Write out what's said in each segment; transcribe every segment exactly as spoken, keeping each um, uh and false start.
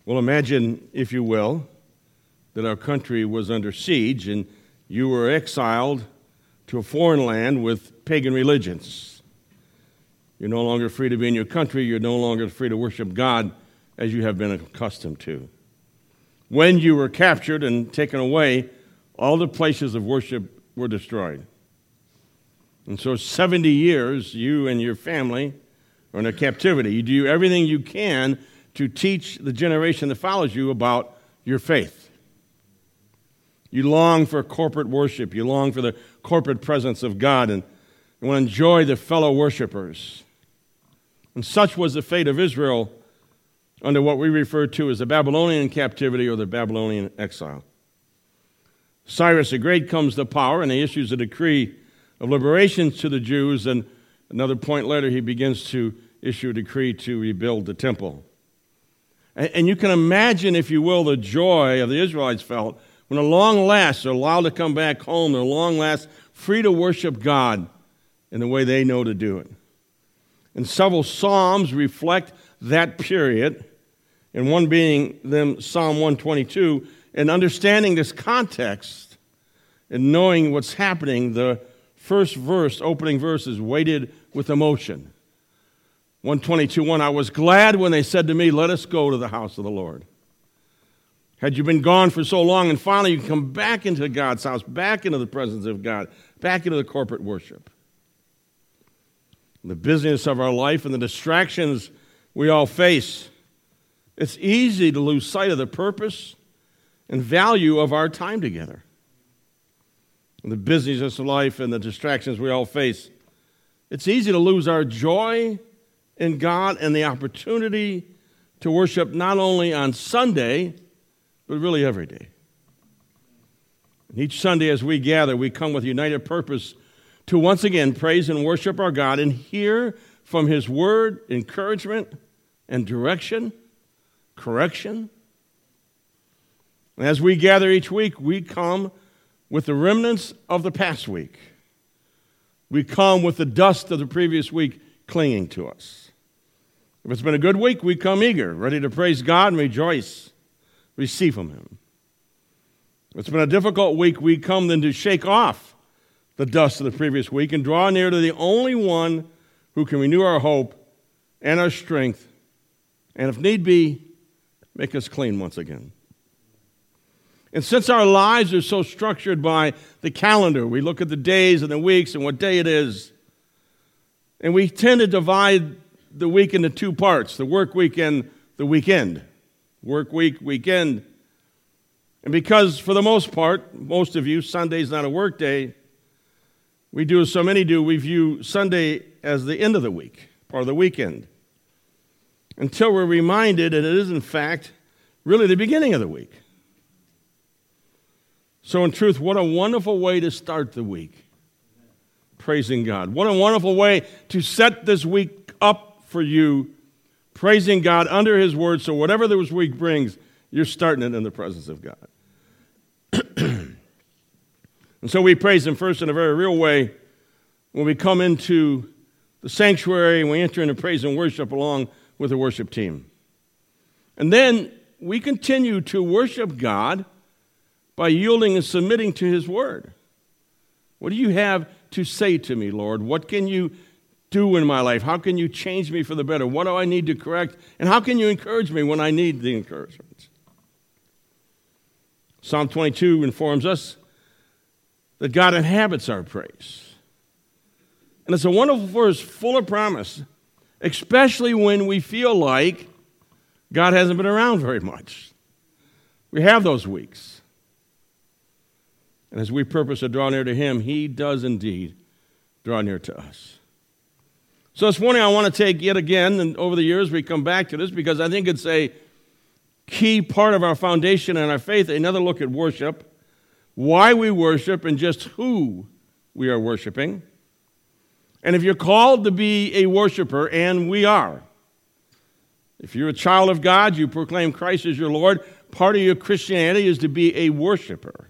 Well, imagine, if you will, that our country was under siege and you were exiled to a foreign land with pagan religions. You're no longer free to be in your country. You're no longer free to worship God as you have been accustomed to. When you were captured and taken away, all the places of worship were destroyed. And so seventy years, you and your family are in a captivity. You do everything you can to teach the generation that follows you about your faith. You long for corporate worship. You long for the corporate presence of God and you want to enjoy the fellow worshipers. And such was the fate of Israel under what we refer to as the Babylonian captivity or the Babylonian exile. Cyrus the Great comes to power and he issues a decree of liberation to the Jews, and another point later he begins to issue a decree to rebuild the temple. And you can imagine, if you will, the joy of the Israelites felt when at long last they're allowed to come back home, they're long last free to worship God in the way they know to do it. And several psalms reflect that period, and one being them Psalm one twenty-two, and understanding this context and knowing what's happening, the first verse, opening verse, is weighted with emotion. one twenty-two one, I was glad when they said to me, let us go to the house of the Lord. Had you been gone for so long, and finally you come back into God's house, back into the presence of God, back into the corporate worship. The busyness of our life and the distractions we all face, it's easy to lose sight of the purpose and value of our time together. And the busyness of life and the distractions we all face, it's easy to lose our joy in God and the opportunity to worship not only on Sunday, but really every day. And each Sunday as we gather, we come with united purpose to once again praise and worship our God and hear from His word encouragement and direction, correction. And as we gather each week, we come with the remnants of the past week. We come with the dust of the previous week clinging to us. If it's been a good week, we come eager, ready to praise God and rejoice, receive from Him. If it's been a difficult week, we come then to shake off the dust of the previous week and draw near to the only one who can renew our hope and our strength, and if need be, make us clean once again. And since our lives are so structured by the calendar, we look at the days and the weeks and what day it is, and we tend to divide the week into two parts, the work week and the weekend. Work week, weekend. And because, for the most part, most of you, Sunday's not a work day, we do as so many do, we view Sunday as the end of the week, part of the weekend, until we're reminded that it is, in fact, really the beginning of the week. So in truth, what a wonderful way to start the week, praising God. What a wonderful way to set this week up for you, praising God under His word, so whatever this week brings, you're starting it in the presence of God. And so we praise Him first in a very real way when we come into the sanctuary and we enter into praise and worship along with the worship team. And then we continue to worship God by yielding and submitting to His word. What do you have to say to me, Lord? What can you do in my life? How can you change me for the better? What do I need to correct? And how can you encourage me when I need the encouragement? Psalm twenty-two informs us that God inhabits our praise. And it's a wonderful verse full of promise, especially when we feel like God hasn't been around very much. We have those weeks. And as we purpose to draw near to Him, He does indeed draw near to us. So this morning I want to take yet again, and over the years we come back to this because I think it's a key part of our foundation and our faith, another look at worship, why we worship, and just who we are worshiping. And if you're called to be a worshiper, and we are, if you're a child of God, you proclaim Christ as your Lord, part of your Christianity is to be a worshiper.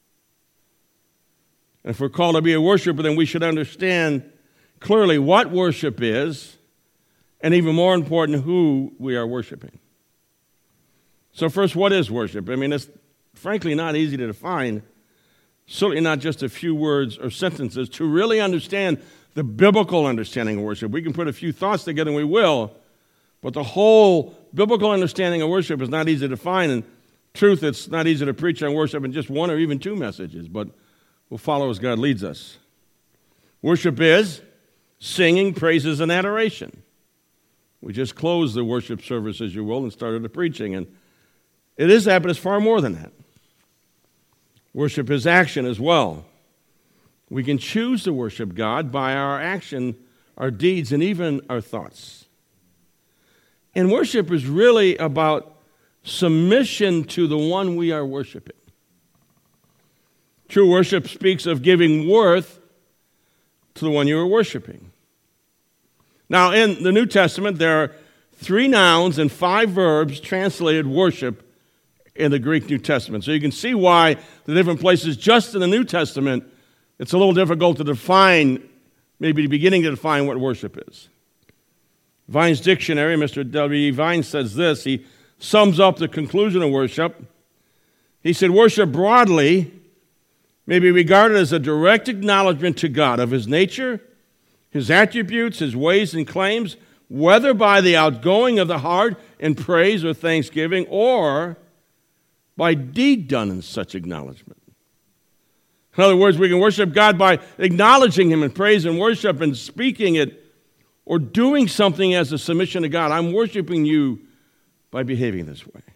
And if we're called to be a worshiper, then we should understand clearly what worship is, and even more important, who we are worshiping. So first, what is worship? I mean, it's frankly not easy to define, certainly not just a few words or sentences. To really understand the biblical understanding of worship, we can put a few thoughts together, and we will, but the whole biblical understanding of worship is not easy to define. And truth, it's not easy to preach on worship in just one or even two messages, but we'll follow as God leads us. Worship is singing, praises, and adoration. We just closed the worship service, as you will, and started the preaching. And it is that, but it's far more than that. Worship is action as well. We can choose to worship God by our action, our deeds, and even our thoughts. And worship is really about submission to the one we are worshiping. True worship speaks of giving worth to the one you are worshiping. Now, in the New Testament, there are three nouns and five verbs translated worship in the Greek New Testament. So you can see why the different places just in the New Testament, it's a little difficult to define, maybe beginning to define what worship is. Vine's dictionary, Mister W E. Vine says this. He sums up the conclusion of worship. He said, worship broadly may be regarded as a direct acknowledgement to God of His nature, His attributes, His ways and claims, whether by the outgoing of the heart in praise or thanksgiving, or by deed done in such acknowledgement. In other words, we can worship God by acknowledging Him in praise and worship and speaking it, or doing something as a submission to God. I'm worshiping you by behaving this way.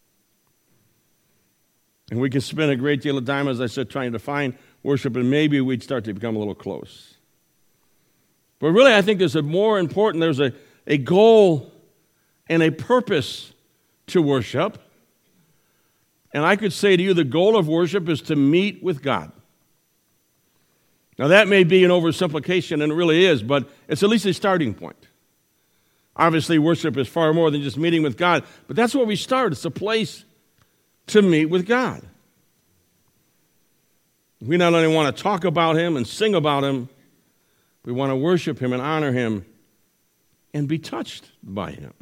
And we can spend a great deal of time, as I said, trying to define worship, and maybe we'd start to become a little close. But really, I think there's a more important, there's a, a goal and a purpose to worship. And I could say to you, the goal of worship is to meet with God. Now, that may be an oversimplification, and it really is, but it's at least a starting point. Obviously, worship is far more than just meeting with God, but that's where we start. It's a place to meet with God. We not only want to talk about Him and sing about Him, we want to worship Him and honor Him and be touched by Him.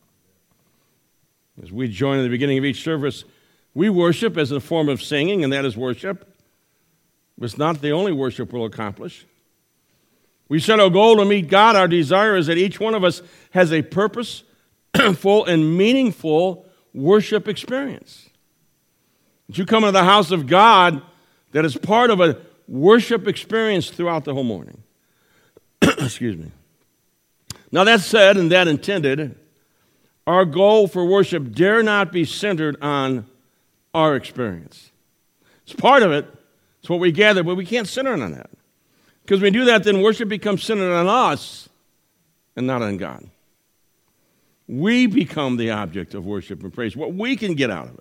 As we join in the beginning of each service, we worship as a form of singing, and that is worship. But it's not the only worship we'll accomplish. We set our goal to meet God. Our desire is that each one of us has a purposeful and meaningful worship experience. That you come into the house of God that is part of a worship experience throughout the whole morning. Excuse me. Now that said and that intended, our goal for worship dare not be centered on our experience. It's part of it. It's what we gather, but we can't center on that. Because when we do that, then worship becomes centered on us and not on God. We become the object of worship and praise, what we can get out of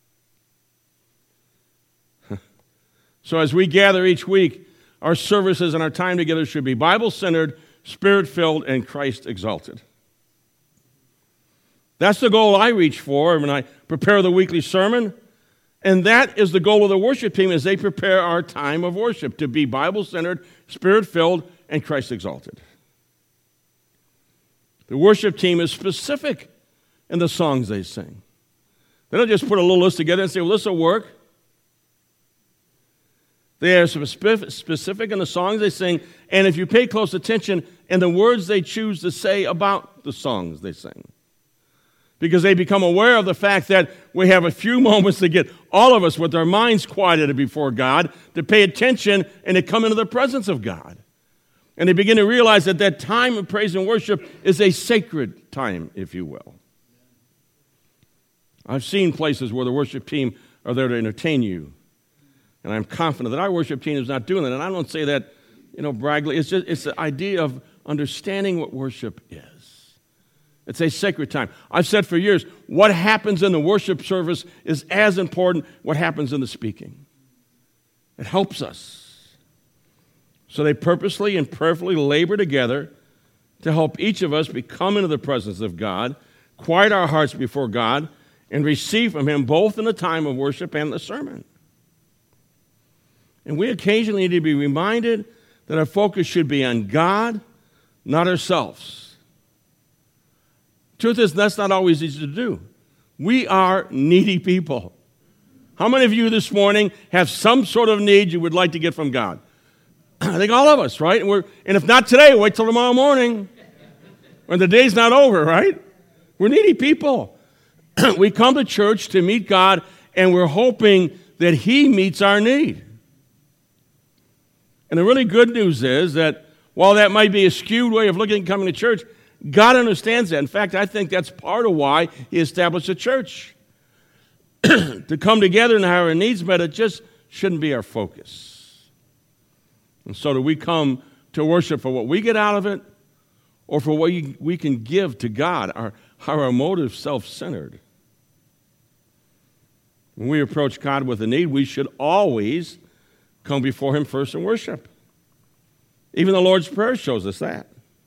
it. So as we gather each week, our services and our time together should be Bible-centered, Spirit-filled, and Christ-exalted. That's the goal I reach for when I prepare the weekly sermon. And that is the goal of the worship team as they prepare our time of worship, to be Bible-centered, Spirit-filled, and Christ-exalted. The worship team is specific in the songs they sing. They don't just put a little list together and say, well, this will work. They are specific in the songs they sing, and if you pay close attention in the words they choose to say about the songs they sing. Because they become aware of the fact that we have a few moments to get all of us with our minds quieted before God, to pay attention and to come into the presence of God. And they begin to realize that that time of praise and worship is a sacred time, if you will. I've seen places where the worship team are there to entertain you. And I'm confident that our worship team is not doing that. And I don't say that, you know, braggly. It's just it's the idea of understanding what worship is. It's a sacred time. I've said for years, what happens in the worship service is as important what happens in the speaking. It helps us. So they purposely and prayerfully labor together to help each of us become into the presence of God, quiet our hearts before God, and receive from Him both in the time of worship and the sermon. And we occasionally need to be reminded that our focus should be on God, not ourselves. Truth is, that's not always easy to do. We are needy people. How many of you this morning have some sort of need you would like to get from God? I think all of us, right? And, we're, and if not today, wait till tomorrow morning when the day's not over, right? We're needy people. We come to church to meet God, and we're hoping that He meets our need. And the really good news is that while that might be a skewed way of looking at coming to church, God understands that. In fact, I think that's part of why He established a church. To come together and have our needs met, it just shouldn't be our focus. And so do we come to worship for what we get out of it or for what we can give to God? Are, are our motives self-centered? When we approach God with a need, we should always come before Him first in worship. Even the Lord's Prayer shows us that.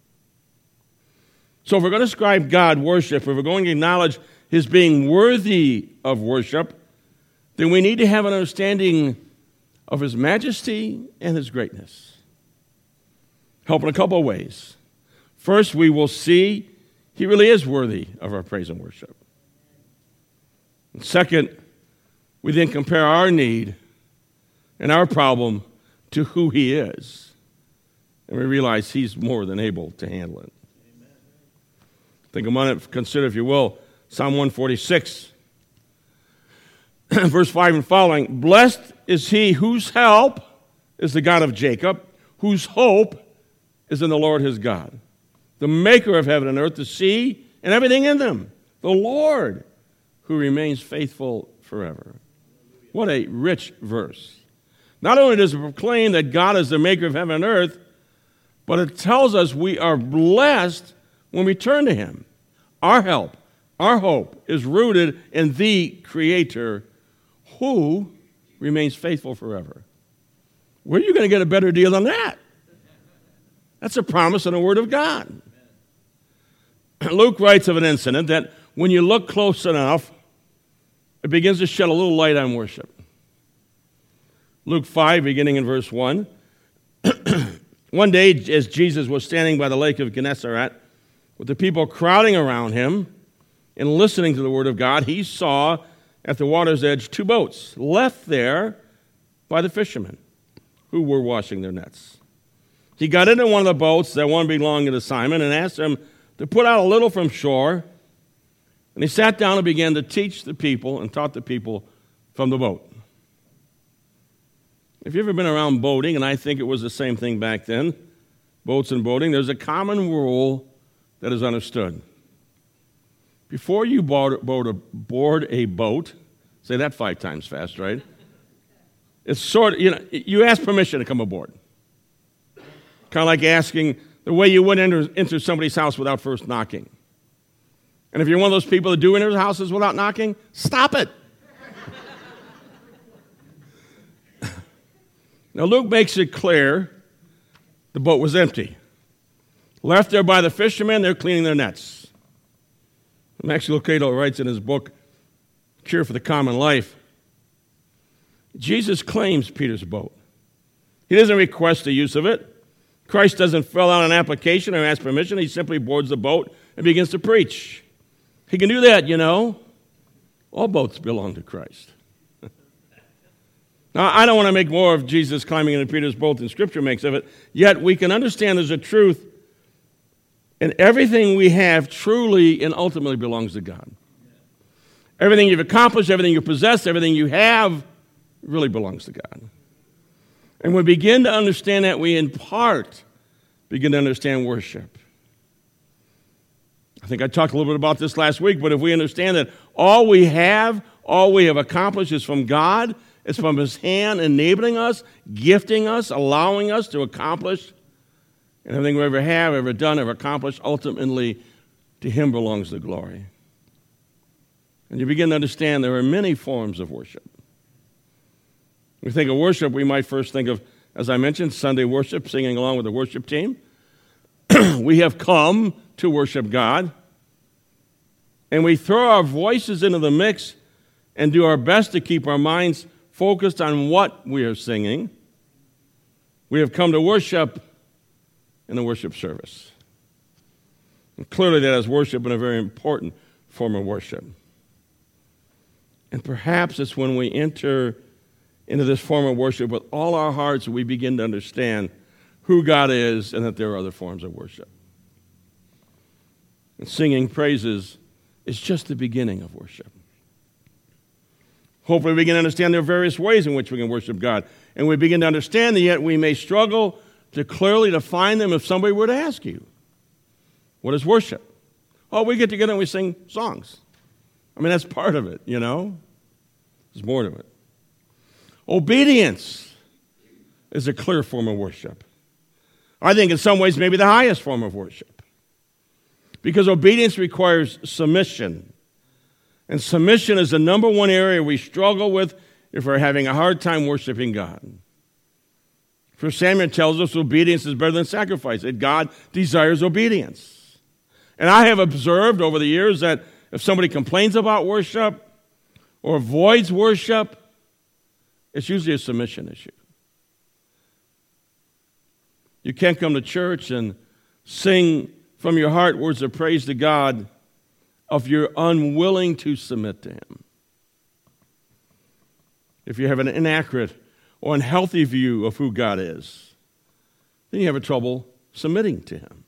So if we're going to ascribe God worship, if we're going to acknowledge His being worthy of worship, then we need to have an understanding of His majesty and His greatness. Help in a couple of ways. First, we will see He really is worthy of our praise and worship. And second, we then compare our need and our problem to who He is. And we realize He's more than able to handle it. Amen. Think a minute, consider, if you will, Psalm one forty-six, verse five and following. Blessed is he whose help is the God of Jacob, whose hope is in the Lord his God, the maker of heaven and earth, the sea, and everything in them, the Lord who remains faithful forever. What a rich verse. Not only does it proclaim that God is the maker of heaven and earth, but it tells us we are blessed when we turn to Him. Our help, our hope is rooted in the Creator who remains faithful forever. Where are you going to get a better deal than that? That's a promise in the Word of God. Luke writes of an incident that when you look close enough, it begins to shed a little light on worship. Luke five, beginning in verse one. One day, as Jesus was standing by the lake of Gennesaret, with the people crowding around Him and listening to the Word of God, He saw at the water's edge two boats left there by the fishermen who were washing their nets. He got into one of the boats, that one belonging to Simon, and asked him to put out a little from shore. And he sat down and began to teach the people and taught the people from the boat. If you've ever been around boating, and I think it was the same thing back then, boats and boating, there's a common rule that is understood. Before you board, board, a, board a boat, say that five times fast, right? It's sort of, you know, you ask permission to come aboard. Kind of like asking the way you would enter, enter somebody's house without first knocking. And if you're one of those people that do enter houses without knocking, stop it. Now, Luke makes it clear the boat was empty. Left there by the fishermen, they're cleaning their nets. Max Lucado writes in his book, Cure for the Common Life, Jesus claims Peter's boat. He doesn't request the use of it. Christ doesn't fill out an application or ask permission. He simply boards the boat and begins to preach. He can do that, you know. All boats belong to Christ. Now, I don't want to make more of Jesus climbing into Peter's boat than Scripture makes of it, yet we can understand there's a truth, and everything we have truly and ultimately belongs to God. Everything you've accomplished, everything you possess, everything you have really belongs to God. And when we begin to understand that, we in part begin to understand worship. I think I talked a little bit about this last week, but if we understand that all we have, all we have accomplished is from God, it's from His hand enabling us, gifting us, allowing us to accomplish. And everything we ever have, ever done, ever accomplished, ultimately to Him belongs the glory. And you begin to understand there are many forms of worship. When we think of worship, we might first think of, as I mentioned, Sunday worship, singing along with the worship team. We have come to worship God. And we throw our voices into the mix and do our best to keep our minds focused on what we are singing. We have come to worship in the worship service. And clearly that is worship and a very important form of worship. And perhaps it's when we enter into this form of worship with all our hearts, we begin to understand who God is and that there are other forms of worship. And singing praises is just the beginning of worship. Hopefully we can understand there are various ways in which we can worship God. And we begin to understand that yet we may struggle to clearly define them if somebody were to ask you, what is worship? Oh, we get together and we sing songs. I mean, that's part of it, you know. There's more to it. Obedience is a clear form of worship. I think in some ways maybe the highest form of worship. Because obedience requires submission. And submission is the number one area we struggle with if we're having a hard time worshiping God. First Samuel tells us obedience is better than sacrifice, that God desires obedience. And I have observed over the years that if somebody complains about worship or avoids worship, it's usually a submission issue. You can't come to church and sing from your heart words of praise to God if you're unwilling to submit to Him. If you have an inaccurate or unhealthy view of who God is, then you have a trouble submitting to Him.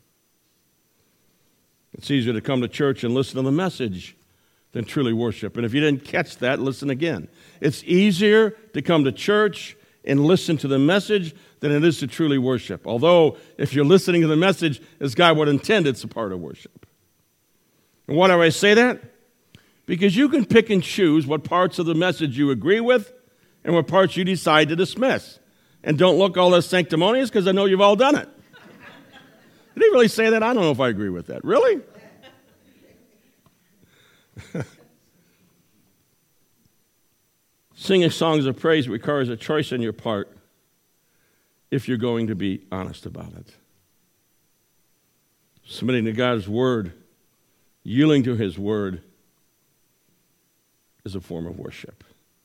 It's easier to come to church and listen to the message than truly worship. And if you didn't catch that, listen again. It's easier to come to church and listen to the message than it is to truly worship. Although, if you're listening to the message as God would intend, it's a part of worship. And why do I say that? Because you can pick and choose what parts of the message you agree with and what parts you decide to dismiss. And don't look all as sanctimonious because I know you've all done it. Did he really say that? I don't know if I agree with that. Really? Singing songs of praise requires a choice on your part if you're going to be honest about it. Submitting to God's word, yielding to His word, is a form of worship.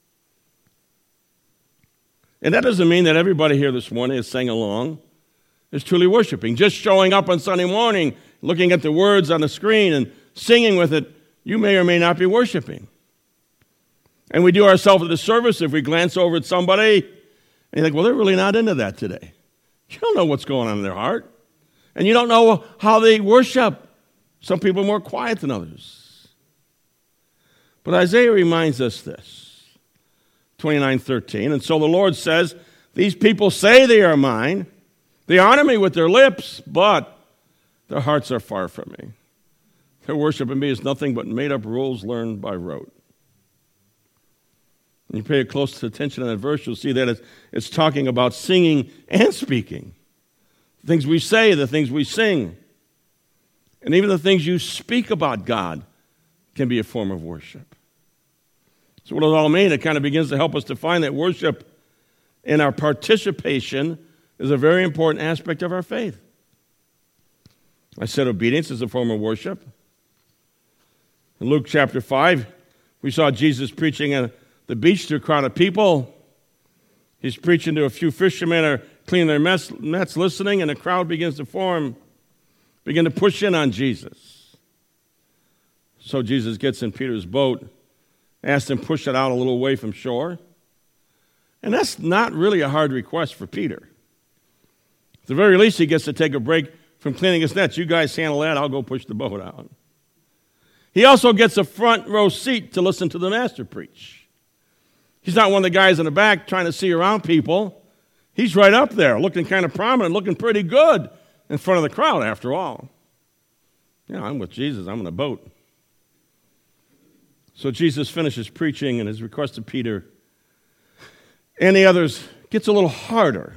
And that doesn't mean that everybody here this morning is singing along, is truly worshiping. Just showing up on Sunday morning, looking at the words on the screen and singing with it, you may or may not be worshiping. And we do ourselves a disservice if we glance over at somebody and you think, well, they're really not into that today. You don't know what's going on in their heart. And you don't know how they worship. Some people are more quiet than others. But Isaiah reminds us this, twenty-nine thirteen. And so the Lord says, these people say they are mine. They honor me with their lips, but their hearts are far from me. Their worship of me is nothing but made-up rules learned by rote. When you pay close attention to that verse, you'll see that it's, it's talking about singing and speaking. The things we say, the things we sing, and even the things you speak about God can be a form of worship. So what does it all mean? It kind of begins to help us define that worship and our participation is a very important aspect of our faith. I said obedience is a form of worship. In Luke chapter five, we saw Jesus preaching at the beach to a crowd of people. He's preaching to a few fishermen are cleaning their mess, nets, listening, and a crowd begins to form, begin to push in on Jesus. So Jesus gets in Peter's boat, asks him to push it out a little away from shore. And that's not really a hard request for Peter. At the very least, he gets to take a break from cleaning his nets. You guys handle that, I'll go push the boat out. He also gets a front row seat to listen to the master preach. He's not one of the guys in the back trying to see around people. He's right up there, looking kind of prominent, looking pretty good in front of the crowd, after all. Yeah, I'm with Jesus. I'm in a boat. So Jesus finishes preaching, and his request to Peter and the others gets a little harder.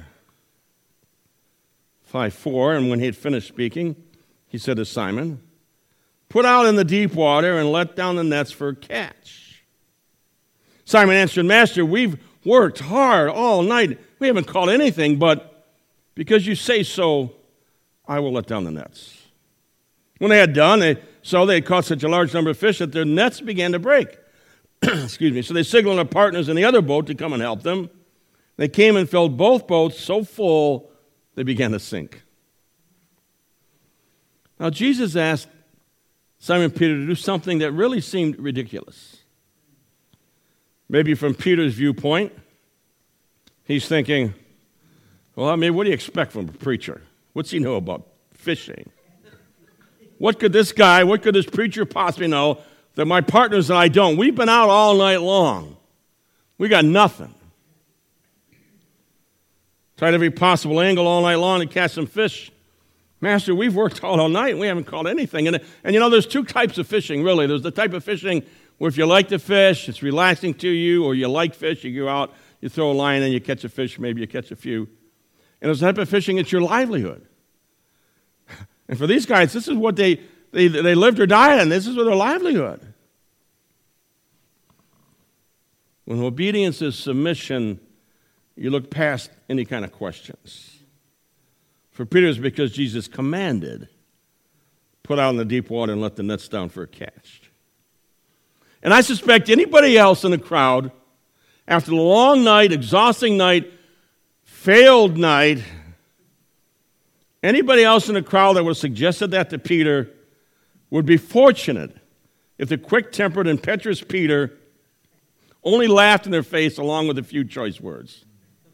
five four, and when he had finished speaking, he said to Simon, "Put out in the deep water and let down the nets for a catch." Simon answered, "Master, we've worked hard all night. We haven't caught anything, but because you say so, I will let down the nets." When they had done, they saw they had caught such a large number of fish that their nets began to break. Excuse me. So they signaled their partners in the other boat to come and help them. They came and filled both boats so full they began to sink. Now Jesus asked Simon Peter to do something that really seemed ridiculous. Maybe from Peter's viewpoint, he's thinking, well, I mean, what do you expect from a preacher? What's he know about fishing? What could this guy, what could this preacher possibly know that my partners and I don't? We've been out all night long. We got nothing. Tried every possible angle all night long to catch some fish. Master, we've worked all, all night and we haven't caught anything. And, and you know, there's two types of fishing, really. There's the type of fishing where if you like to fish, it's relaxing to you, or you like fish, you go out, you throw a line and you catch a fish, maybe you catch a few. And there's the type of fishing, it's your livelihood. And for these guys, this is what they, they, they lived or died in. This is their livelihood. When obedience is submission, you look past any kind of questions. For Peter, it's because Jesus commanded, put out in the deep water and let the nets down for a catch. And I suspect anybody else in the crowd, after the long night, exhausting night, failed night, anybody else in the crowd that would have suggested that to Peter would be fortunate if the quick-tempered, impetuous Peter only laughed in their face along with a few choice words.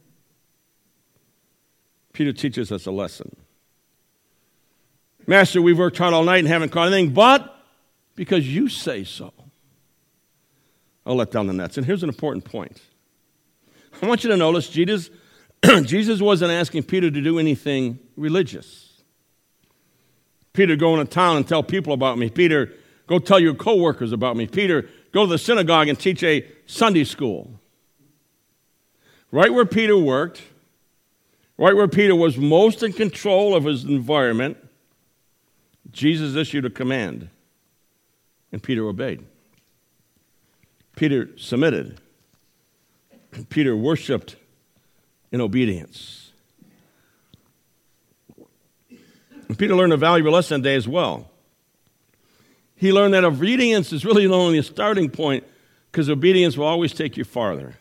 Peter teaches us a lesson. Master, we've worked hard all night and haven't caught anything, but because you say so, I'll let down the nets. And here's an important point. I want you to notice Jesus, Jesus wasn't asking Peter to do anything religious. Peter, go into town and tell people about me. Peter, go tell your coworkers about me. Peter, go to the synagogue and teach a Sunday school. Right where Peter worked, right where Peter was most in control of his environment, Jesus issued a command, and Peter obeyed. Peter submitted. Peter worshiped in obedience. And Peter learned a valuable lesson today as well. He learned that obedience is really only a starting point, because obedience will always take you farther.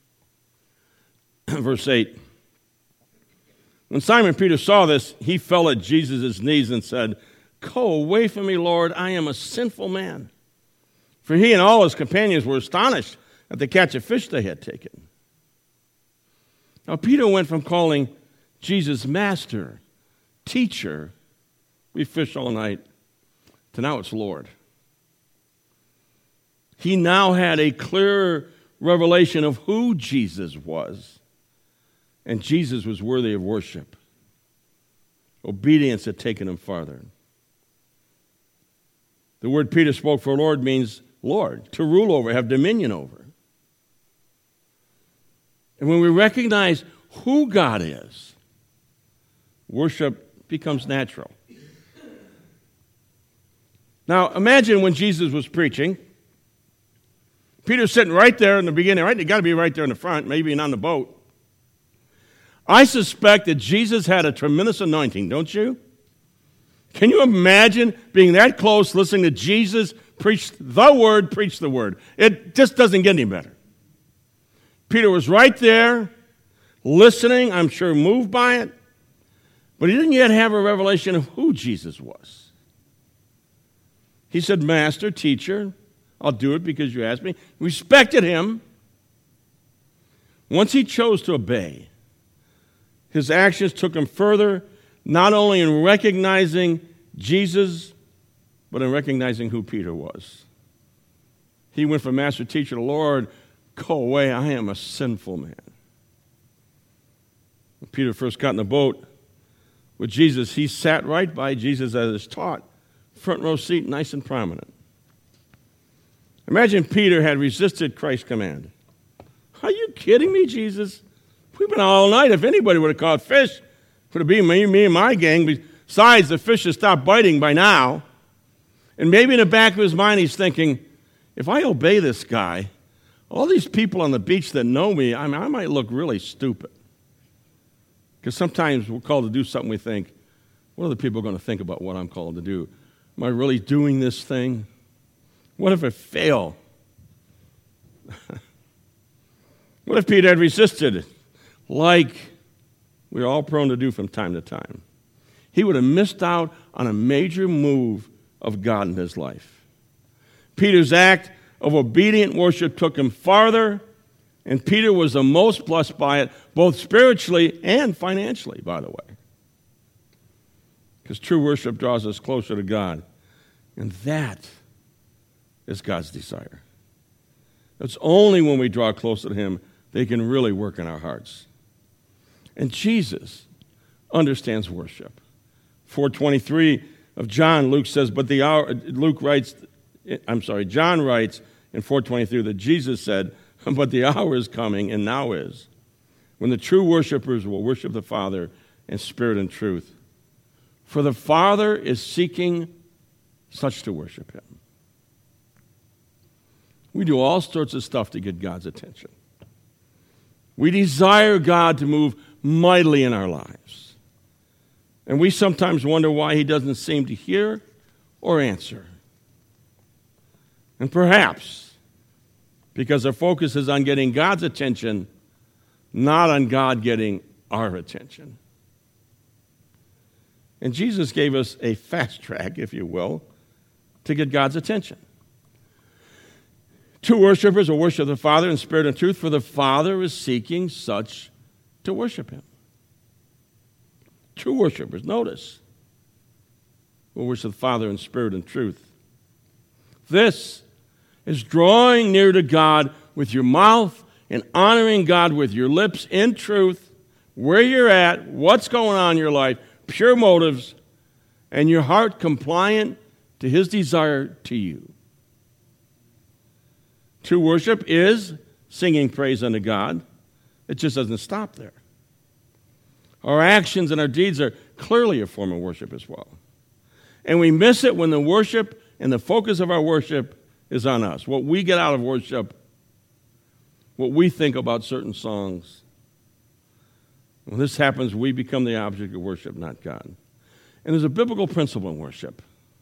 Verse eight. When Simon Peter saw this, he fell at Jesus' knees and said, "Go away from me, Lord, I am a sinful man." For he and all his companions were astonished at the catch of fish they had taken. Now Peter went from calling Jesus master, teacher, we fished all night, to now it's Lord. He now had a clear revelation of who Jesus was. And Jesus was worthy of worship. Obedience had taken him farther. The word Peter spoke for Lord means Lord, to rule over, have dominion over. And when we recognize who God is, worship becomes natural. Now, imagine when Jesus was preaching. Peter's sitting right there in the beginning, right? He got to be right there in the front, maybe not on the boat. I suspect that Jesus had a tremendous anointing, don't you? Can you imagine being that close, listening to Jesus preach the word, preach the word? It just doesn't get any better. Peter was right there, listening, I'm sure moved by it, but he didn't yet have a revelation of who Jesus was. He said, "Master, teacher, I'll do it because you asked me." Respected him. Once he chose to obey, his actions took him further, not only in recognizing Jesus, but in recognizing who Peter was. He went from master, teacher to Lord. Go away, I am a sinful man. When Peter first got in the boat with Jesus, he sat right by Jesus as is taught, front row seat, nice and prominent. Imagine Peter had resisted Christ's command. Are you kidding me, Jesus? We've been out all night. If anybody would have caught fish, it would have been me, me and my gang. Besides, the fish have stopped biting by now. And maybe in the back of his mind, he's thinking, if I obey this guy, all these people on the beach that know me, I mean, I might look really stupid. Because sometimes we're called to do something we think, what are the people going to think about what I'm called to do? Am I really doing this thing? What if I fail? What if Peter had resisted, like we're all prone to do from time to time? He would have missed out on a major move of God in his life. Peter's act of obedient worship took him farther And Peter was the most blessed by it, both spiritually and financially, by the way. Because true worship draws us closer to God. And that is God's desire. It's only when we draw closer to Him that He can really work in our hearts. And Jesus understands worship. four twenty-three of John, Luke says, but the hour, Luke writes, I'm sorry, John writes in four twenty-three that Jesus said, but the hour is coming, and now is, when the true worshipers will worship the Father in spirit and truth. For the Father is seeking such to worship Him. We do all sorts of stuff to get God's attention. We desire God to move mightily in our lives. And we sometimes wonder why He doesn't seem to hear or answer. And perhaps because our focus is on getting God's attention, not on God getting our attention. And Jesus gave us a fast track, if you will, to get God's attention. True worshipers will worship the Father in spirit and truth, for the Father is seeking such to worship Him. True worshipers, notice, will worship the Father in spirit and truth. This is drawing near to God with your mouth and honoring God with your lips in truth, where you're at, what's going on in your life, pure motives, and your heart compliant to His desire to you. True worship is singing praise unto God. It just doesn't stop there. Our actions and our deeds are clearly a form of worship as well. And we miss it when the worship and the focus of our worship is on us. What we get out of worship, what we think about certain songs. When this happens, we become the object of worship, not God. And there's a biblical principle in worship.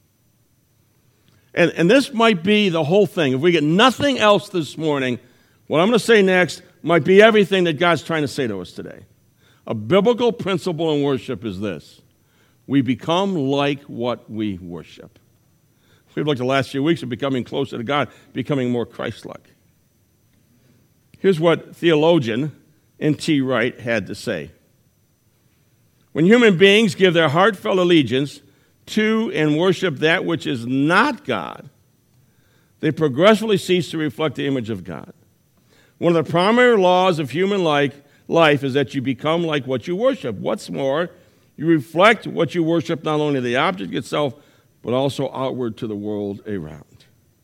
And, and this might be the whole thing. If we get nothing else this morning, what I'm going to say next might be everything that God's trying to say to us today. A biblical principle in worship is this: we become like what we worship. We've looked the last few weeks at becoming closer to God, becoming more Christ-like. Here's what theologian N T Wright had to say. When human beings give their heartfelt allegiance to and worship that which is not God, they progressively cease to reflect the image of God. One of the primary laws of human life is that you become like what you worship. What's more, you reflect what you worship, not only the object itself, but also outward to the world around.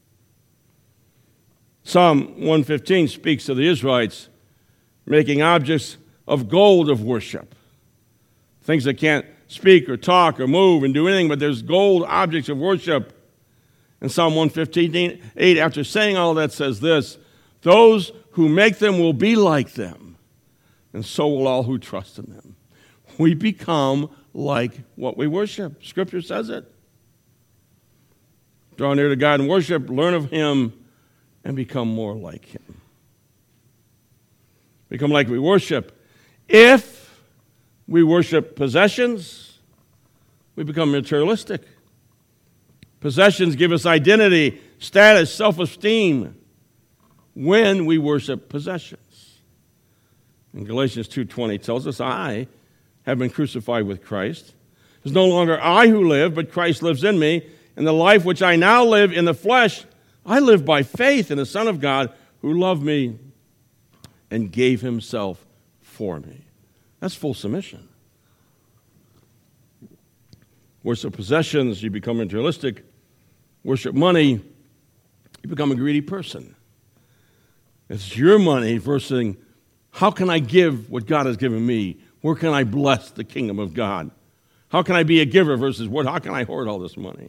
Psalm one fifteen speaks of the Israelites making objects of gold of worship. Things that can't speak or talk or move and do anything, but there's gold objects of worship. And Psalm one fifteen, eight, after saying all that, says this: those who make them will be like them, and so will all who trust in them. We become like what we worship. Scripture says it. Draw near to God and worship, learn of Him, and become more like Him. Become like we worship. If we worship possessions, we become materialistic. Possessions give us identity, status, self-esteem when we worship possessions. And Galatians two twenty tells us, I have been crucified with Christ. It's no longer I who live, but Christ lives in me. And the life which I now live in the flesh, I live by faith in the Son of God who loved me and gave Himself for me. That's full submission. Worship possessions, you become materialistic. Worship money, you become a greedy person. It's your money versus how can I give what God has given me? Where can I bless the kingdom of God? How can I be a giver versus what? How can I hoard all this money?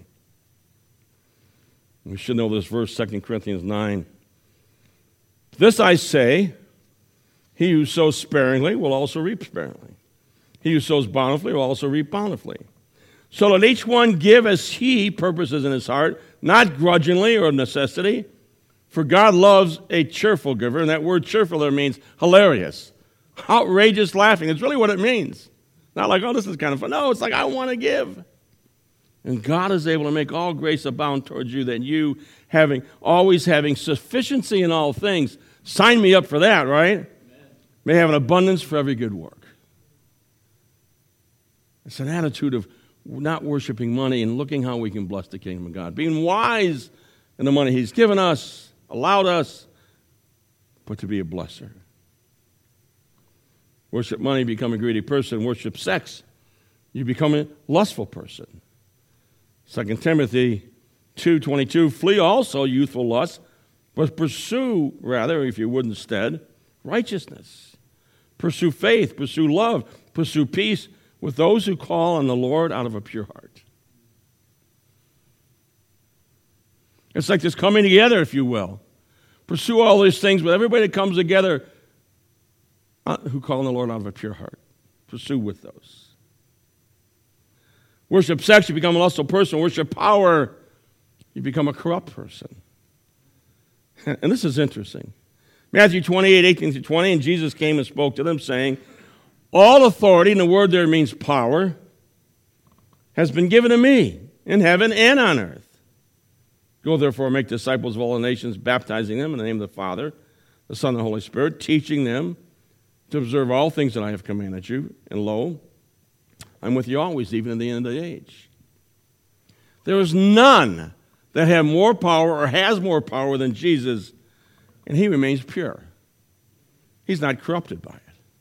We should know this verse, Second Corinthians nine. This I say, he who sows sparingly will also reap sparingly. He who sows bountifully will also reap bountifully. So let each one give as he purposes in his heart, not grudgingly or of necessity, for God loves a cheerful giver, and that word cheerful there means hilarious, outrageous laughing. It's really what it means. Not like, oh, this is kind of fun. No, it's like, I want to give. And God is able to make all grace abound towards you, that you, having always having sufficiency in all things, Sign me up for that, right? Amen. May have an abundance for every good work. It's an attitude of not worshiping money and looking how we can bless the kingdom of God. Being wise in the money he's given us, allowed us, but to be a blesser. Worship money, become a greedy person. Worship sex, you become a lustful person. Second Timothy two twenty-two, flee also youthful lust, but pursue, rather, if you would instead, righteousness. Pursue faith, pursue love, pursue peace with those who call on the Lord out of a pure heart. It's like this coming together, if you will. Pursue all these things with everybody that comes together who call on the Lord out of a pure heart. Pursue with those. Worship sex, you become a lustful person. Worship power, you become a corrupt person. And this is interesting. Matthew twenty-eight, eighteen through twenty, and Jesus came and spoke to them, saying, all authority, and the word there means power, has been given to me in heaven and on earth. Go therefore, make disciples of all the nations, baptizing them in the name of the Father, the Son, and the Holy Spirit, teaching them to observe all things that I have commanded you. And lo, I'm with you always, even to the end of the age. There is none that have more power or has more power than Jesus, and he remains pure. He's not corrupted by it.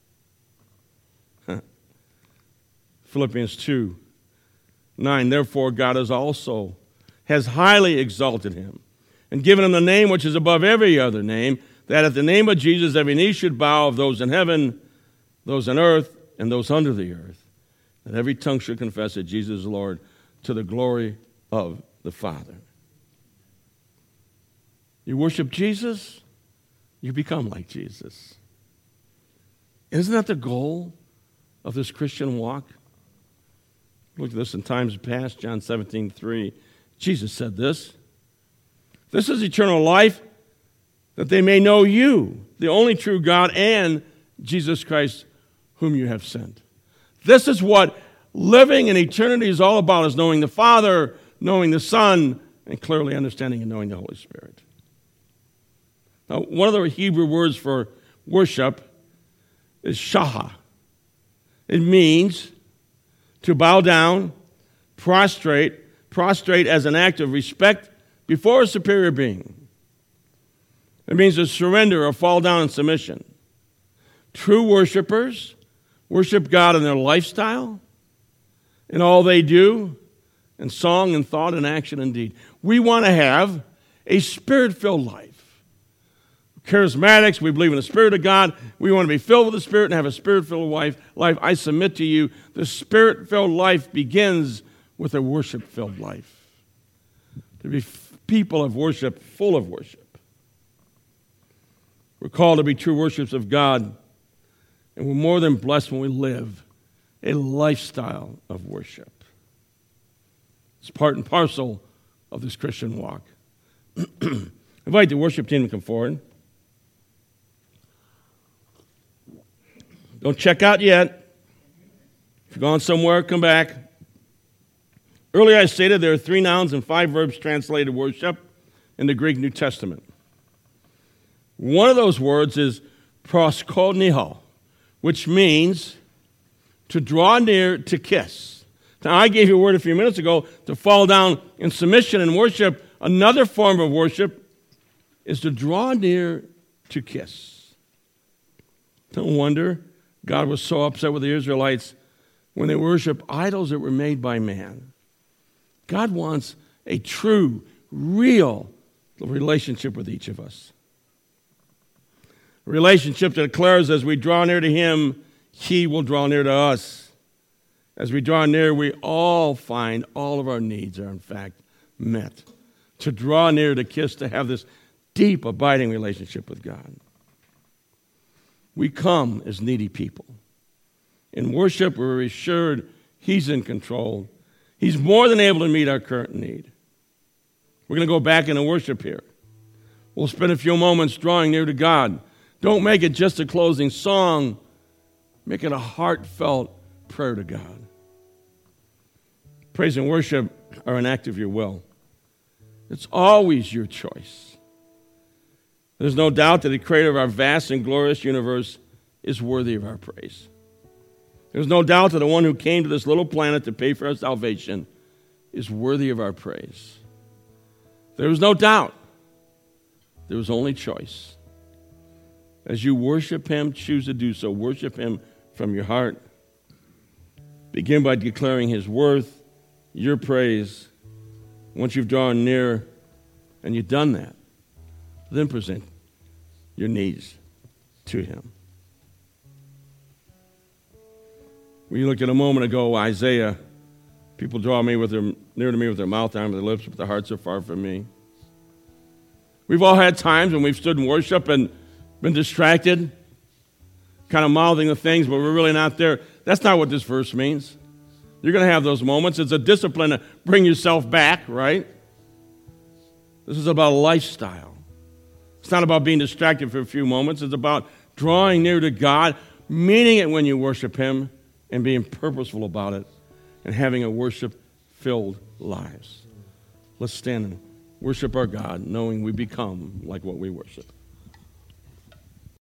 Philippians two nine, therefore God has also has highly exalted him and given him the name which is above every other name, that at the name of Jesus every knee should bow, of those in heaven, those on earth, and those under the earth, that every tongue should confess that Jesus is Lord, to the glory of the Father. You worship Jesus, you become like Jesus. Isn't that the goal of this Christian walk? Look at this in times past, John seventeen three. Jesus said this. This is eternal life, that they may know you, the only true God, and Jesus Christ, whom you have sent. This is what living in eternity is all about, is knowing the Father, knowing the Son, and clearly understanding and knowing the Holy Spirit. Now, one of the Hebrew words for worship is shaha. It means to bow down, prostrate, prostrate as an act of respect before a superior being. It means to surrender or fall down in submission. True worshipers worship God in their lifestyle, in all they do, in song and thought and action and deed. We want to have a spirit-filled life. Charismatics, we believe in the Spirit of God. We want to be filled with the Spirit and have a Spirit-filled life. I submit to you, the Spirit-filled life begins with a worship-filled life. To be people of worship, full of worship. We're called to be true worshipers of God, and we're more than blessed when we live a lifestyle of worship. It's part and parcel of this Christian walk. I invite the worship team to come forward. Don't check out yet. If you're going somewhere, come back. Earlier I stated there are three nouns and five verbs translated worship in the Greek New Testament. One of those words is proskuneo, which means to draw near, to kiss. Now, I gave you a word a few minutes ago, to fall down in submission and worship. Another form of worship is to draw near, to kiss. No wonder God was so upset with the Israelites when they worship idols that were made by man. God wants a true, real relationship with each of us. A relationship that declares as we draw near to Him, He will draw near to us. As we draw near, we all find all of our needs are in fact met. To draw near, to kiss, to have this deep, abiding relationship with God. We come as needy people. In worship, we're assured He's in control. He's more than able to meet our current need. We're going to go back into worship here. We'll spend a few moments drawing near to God. Don't make it just a closing song. Make it a heartfelt prayer to God. Praise and worship are an act of your will. It's always your choice. There's no doubt that the creator of our vast and glorious universe is worthy of our praise. There's no doubt that the one who came to this little planet to pay for our salvation is worthy of our praise. There was no doubt. There was only choice. As you worship him, choose to do so. Worship him from your heart. Begin by declaring his worth, your praise. Once you've drawn near and you've done that, then present your needs to him. We looked at a moment ago, Isaiah, people draw me with their, near to me with their mouth down to their lips, but their hearts are far from me. We've all had times when we've stood in worship and been distracted, kind of mouthing the things, but we're really not there. That's not what this verse means. You're going to have those moments. It's a discipline to bring yourself back, right? This is about a lifestyle. It's not about being distracted for a few moments. It's about drawing near to God, meaning it when you worship him, and being purposeful about it, and having a worship-filled lives. Let's stand and worship our God, knowing we become like what we worship.